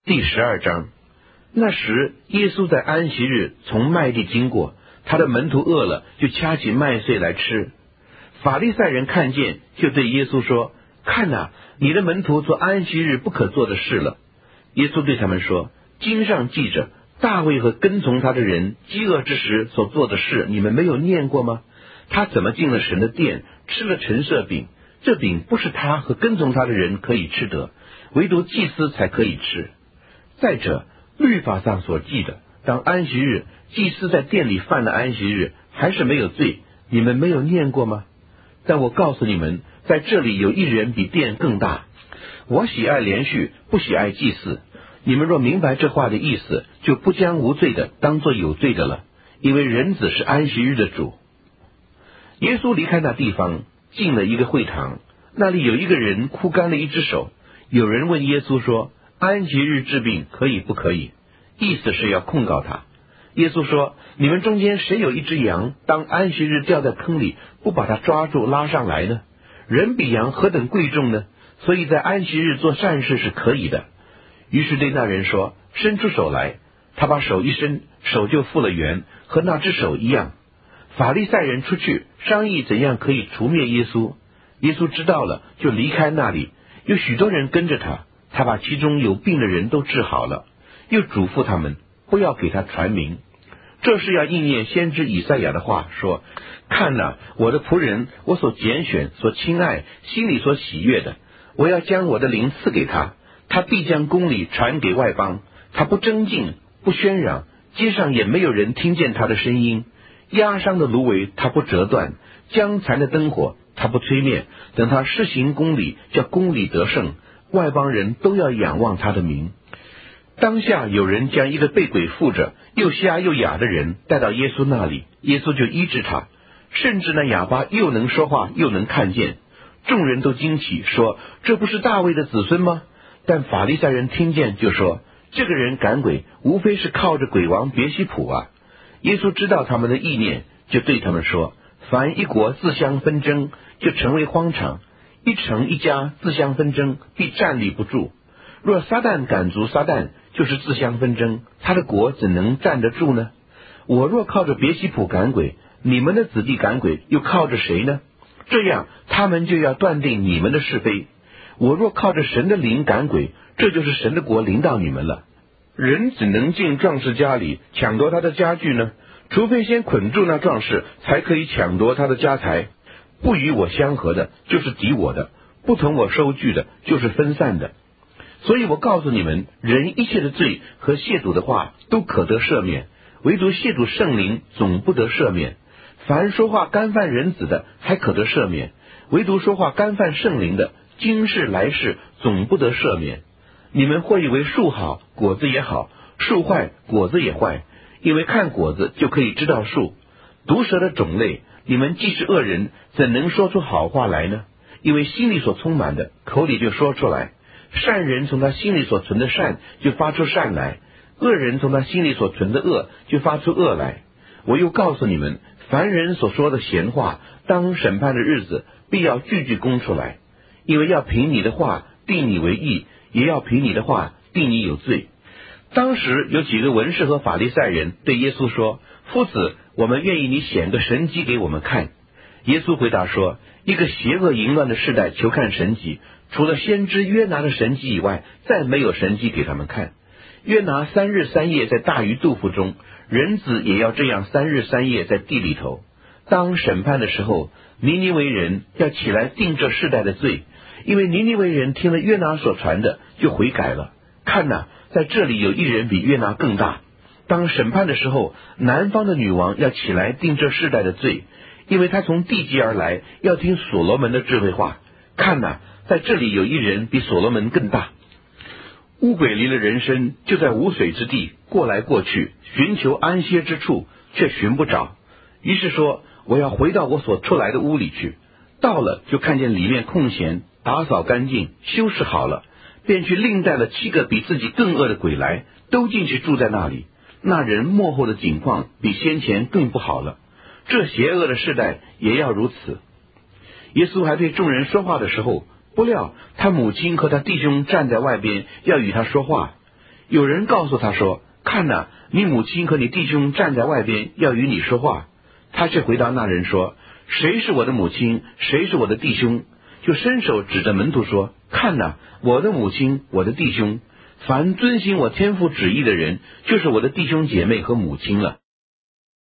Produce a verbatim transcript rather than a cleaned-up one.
第十二章。那时，耶稣在安息日从麦地经过，他的门徒饿了，就掐起麦穗来吃。法利赛人看见，就对耶稣说：看哪，你的门徒做安息日不可做的事了。耶稣对他们说：经上记着，大卫和跟从他的人饥饿之时所做的事，你们没有念过吗？他怎么进了神的殿，吃了陈设饼？这饼不是他和跟从他的人可以吃得，唯独祭司才可以吃。再者，律法上所记的，当安息日，祭司在殿里犯了安息日，还是没有罪，你们没有念过吗？但我告诉你们，在这里有一人比殿更大。我喜爱连续，不喜爱祭祀。你们若明白这话的意思，就不将无罪的当作有罪的了，因为人子是安息日的主。耶稣离开那地方，进了一个会堂，那里有一个人枯干了一只手。有人问耶稣说：安息日治病可以不可以？意思是要控告他。耶稣说：你们中间谁有一只羊，当安息日掉在坑里，不把它抓住拉上来呢？人比羊何等贵重呢？所以在安息日做善事是可以的。于是对那人说：伸出手来。他把手一伸，手就复了原，和那只手一样。法利赛人出去商议怎样可以除灭耶稣。耶稣知道了，就离开那里，有许多人跟着他。他把其中有病的人都治好了，又嘱咐他们不要给他传名。这是要应验先知以赛亚的话，说：看哪，我的仆人，我所拣选、所亲爱、心里所喜悦的，我要将我的灵赐给他，他必将公理传给外邦。他不争竞，不喧嚷，街上也没有人听见他的声音。压伤的芦苇他不折断，将残的灯火他不吹灭。等他施行公理，叫公理得胜，外邦人都要仰望他的名。当下有人将一个被鬼附着又瞎又哑的人带到耶稣那里，耶稣就医治他，甚至那哑巴又能说话又能看见。众人都惊奇，说：这不是大卫的子孙吗？但法利赛人听见就说：这个人赶鬼，无非是靠着鬼王别西卜啊。耶稣知道他们的意念，就对他们说：凡一国自相纷争，就成为荒场；一城一家自相纷争，必站立不住。若撒旦赶逐撒旦，就是自相纷争，他的国怎能站得住呢？我若靠着别西卜赶鬼，你们的子弟赶鬼又靠着谁呢？这样他们就要断定你们的是非。我若靠着神的灵赶鬼，这就是神的国临到你们了。人只能进壮士家里抢夺他的家具呢，除非先捆住那壮士，才可以抢夺他的家财。不与我相合的，就是敌我的；不同我收据的，就是分散的。所以我告诉你们，人一切的罪和亵渎的话都可得赦免，唯独亵渎圣灵总不得赦免。凡说话干犯人子的，还可得赦免，唯独说话干犯圣灵的，今世来世总不得赦免。你们或以为树好，果子也好；树坏，果子也坏。因为看果子就可以知道树。毒蛇的种类，你们既是恶人，怎能说出好话来呢？因为心里所充满的，口里就说出来。善人从他心里所存的善，就发出善来；恶人从他心里所存的恶，就发出恶来。我又告诉你们，凡人所说的闲话，当审判的日子，必要句句供出来。因为要凭你的话定你为义，也要凭你的话定你有罪。当时有几个文士和法利赛人对耶稣说：夫子，我们愿意你显个神迹给我们看。耶稣回答说：一个邪恶淫乱的世代求看神迹，除了先知约拿的神迹以外，再没有神迹给他们看。约拿三日三夜在大鱼肚腹中，人子也要这样三日三夜在地里头。当审判的时候，尼尼微人要起来定这世代的罪，因为尼尼微人听了约拿所传的，就悔改了。看哪，在这里有一人比约拿更大。当审判的时候，南方的女王要起来定这世代的罪，因为她从地极而来，要听所罗门的智慧话。看哪，在这里有一人比所罗门更大。乌鬼离了人身，就在无水之地过来过去，寻求安歇之处，却寻不着。于是说：我要回到我所出来的屋里去。到了，就看见里面空闲，打扫干净，修饰好了，便去另带了七个比自己更恶的鬼来，都进去住在那里。那人末后的景况比先前更不好了。这邪恶的世代也要如此。耶稣还对众人说话的时候，不料他母亲和他弟兄站在外边，要与他说话。 有人告诉他说，看哪，你母亲和你弟兄站在外边，要与你说话。他却回答那人说，谁是我的母亲，谁是我的弟兄？就伸手指着门徒说，看哪，我的母亲，我的弟兄。凡遵行我天父旨意的人，就是我的弟兄姐妹和母亲了。